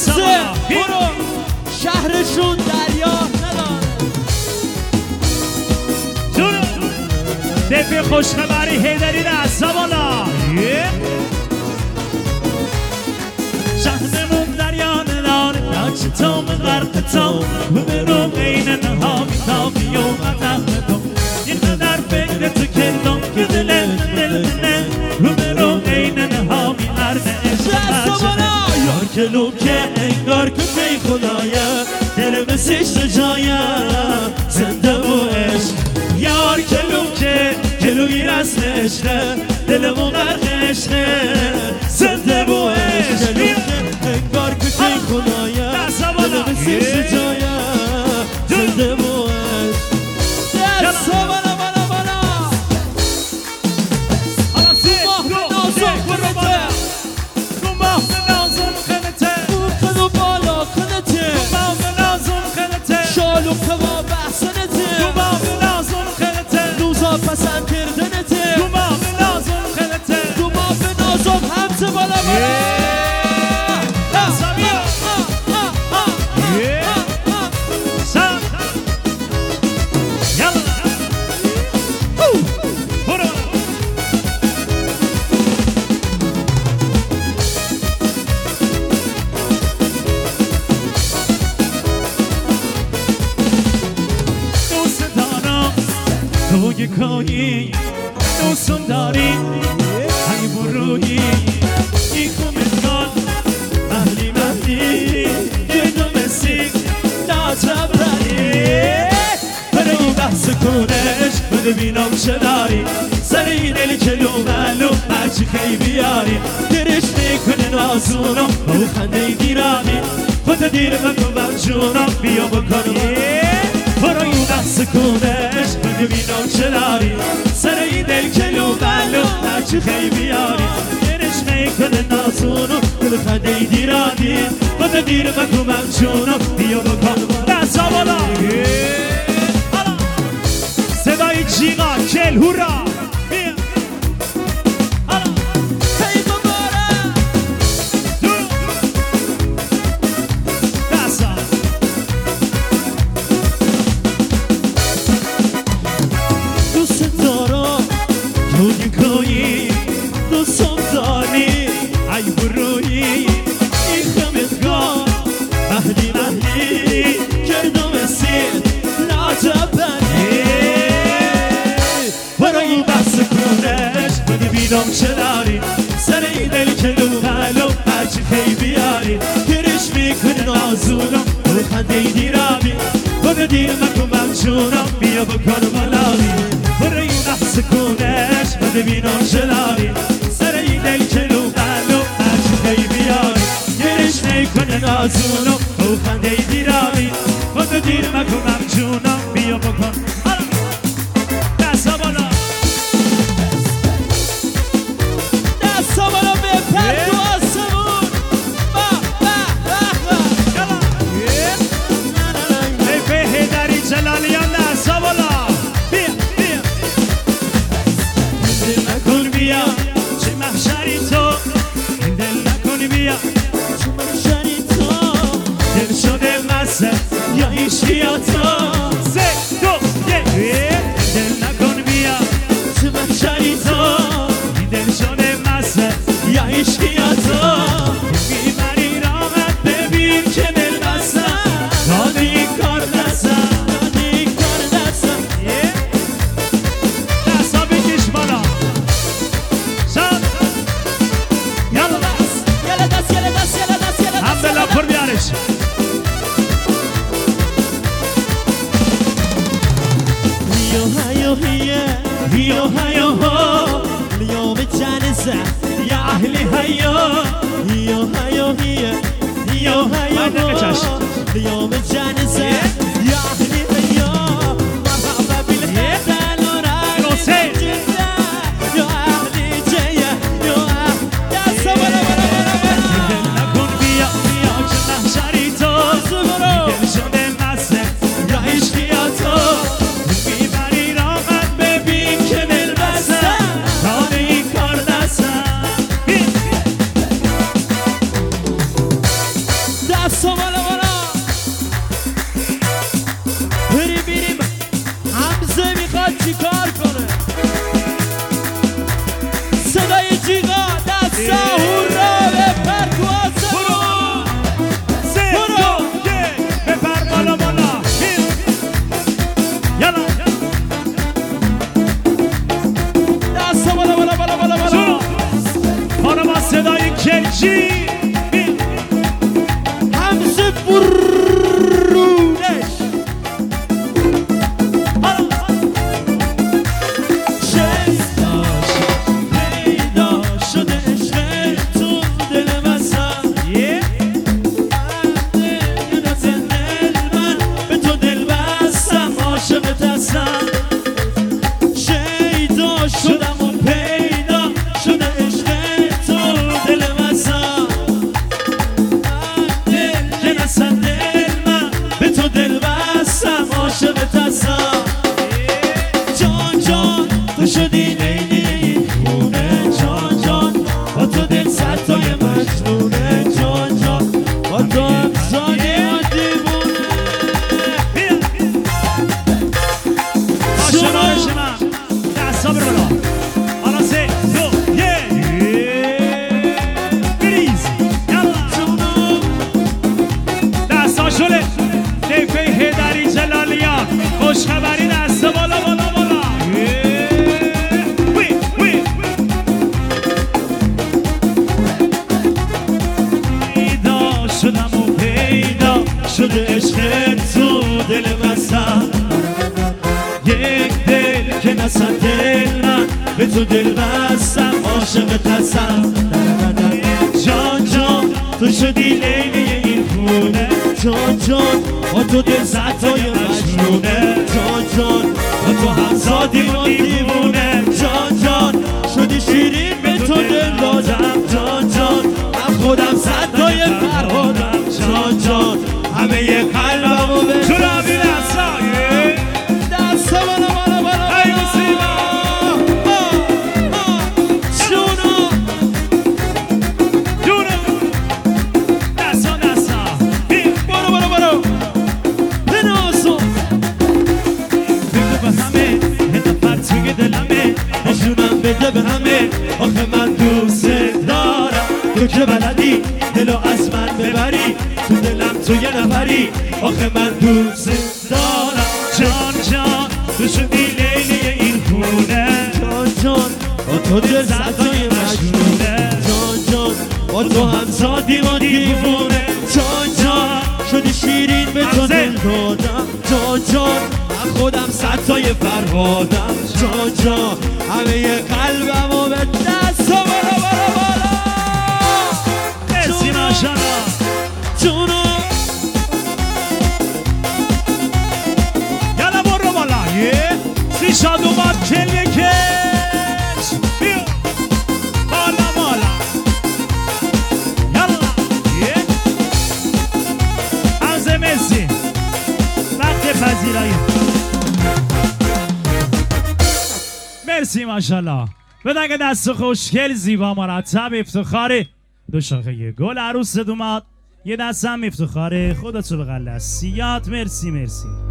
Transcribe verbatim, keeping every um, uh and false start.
بسه برو شهرشون دریا نداره جونو دفع خوشخبری هیدری دست بالا شهرمون دریا نداره ناچه تا من غرق تا برو بین نها میتابی و مدهدم اینقدر فکر تو کردم که دل دل دل رو برو بین نها می ارد عشق یار کلو که انگار که بی خدایه دل مسیش جایه زنده و عشق یار کلو که کلوی رسمشنه دلمو غرقشنه زنده و عشق انگار که بی خدایه دل مسیش جایه زنده و عشق دست بالا بالا بالا حالا سی دو یک برو بالا گماه نازم خنته خدو بالا خنته گماه نازم خنته شالو کوا بحثنته گماه نازم خنته روزا پسند کردنته گماه نازم خنته گماه به نازم همت بالا بالا توی کایی دوستم داری ای برویی ای کومتگان مهلی مهلی یه نمسی ناجبری برای بحث کنش بده بینام چداری سر این دل کلو ملو هرچی خیلی بیاری درش میکنه نازونم با خنده دیرانی خود دیر مکن جونم بیا بکنی برای بحث کنش بده بینام چداری سر این دل کلو ملو هرچی خیلی بیاری درش میکنه نازونم دل خنده دیرانی خود دیر مکن جونم بیا بکن دست بالا صدای جیغا کل هورا بیا هی مبارک دستا دوست دارم توی کایی دوستم داری ای برویی ای خمتگاه مهلی مهلی کردم سید لاجبری برای بحث کنش بده بیدام چداری سر این دل کلو ملو هرچی خیلی بیاری گرش میکنه نازونم و خنده دیرانی خود دیر مکن ممجونم بیا بکن ملالی برای بحث کنش بده بیدام چداری سر این دل کلو ملو هرچی خیلی بیاری گرش میکنه نازونم و خنده دیرانی خود دیر مکن ممجونم بیا بکن یا ایشیا تا سه دو یک دل نکن بیا چه محشری تا دل شده مسه یا ایشیا تا میبری راحت ببین که دل بستم داده این کار دستم داده این کار دستم دستا بکش بالا شب یالا دست یالا دست یالا دست یالا دست یالا دست هم بلا پر بیارش هيو هيو هيو هو اليوم الجانزة يا أهلي هيو هيو هيو هي هيو هيو هو اليوم الجانزة يا أهلي هيو مرحبا بالهدى نوراني يا أهلي جاية يا أهلي يا سبرا برا برا برا نكون بيا بيا جنة شريتو سبرا شده مسه یا عشقیاتو میبری راحت ببین که دل بستم تا این کار دستم خوشگلجی همزه برونش خوشخبری دست بالا بالا بالا وی وی پیدا شدم و پیدا شده عشق تو دل بستم یک دل که نسن دل من به تو دل بستم عاشقت هستم جان جان تو شدی لیلی این خونه جان جان با تو دل زدای مجنونه جان جان با تو هم زادی و دیوونه جان جان شدی شیرین به تو دل دادم جان جان من خودم زدای فرهادم جان جان همه یه قلبم و به چرا بی دستای دستا بالا بالا بالا ای بسیما جونو جونو دستا دستا برو برو برو بنازو بگو به همه یه نفر توی دلمه نشونم بده به همه آخه من دوست دارم تو که بلدی دلو از من ببری تو دلم تو یه نفری آخه من دوست دارم جان جان تو شدی لیلی این خونه جان جان با تو دل زدای مجنونه جان جان با تو هم زادی و دیوونه جان جان شدی شیرین به تو دل دادم جان جان من خودم ستای فرهادم جان جان همه یه قلبم و به دست و برا برا برا مرسی ماشاءالله جونو یالا برو بالا یه سی شاد اومد کلیه کش بیا بالا بالا یالا یه از مرسی وقت پذیرایی مرسی ماشاءالله بدنگ دست خوشگل زیبا مرتب افتخاری دو شاخه گل عروس اومد یه دست هم افتخار خودتو به غلسیات مرسی مرسی